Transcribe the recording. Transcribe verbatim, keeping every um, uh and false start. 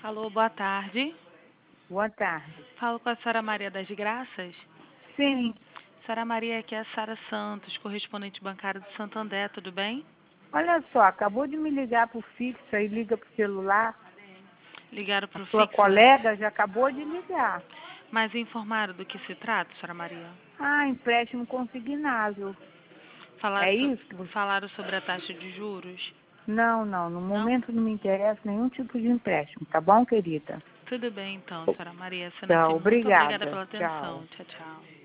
Alô, boa tarde. Boa tarde. Falo com a senhora Maria das Graças. Sim. Senhora Maria, aqui é a Sara Santos, correspondente bancária do Santander, tudo bem? Olha só, acabou de me ligar para o fixo, aí liga para o celular. Ligaram para o Sua fixo? colega já acabou de ligar. Mas informaram do que se trata, senhora Maria? Ah, empréstimo consignado. Falaram, É so- isso que você... falaram sobre a taxa de juros? Não, não, no Não? momento não me interessa nenhum tipo de empréstimo, tá bom, querida? Tudo bem então, senhora Maria. Sendo Tá, assim, muito obrigada obrigada. pela Tchau. atenção. Tchau, tchau.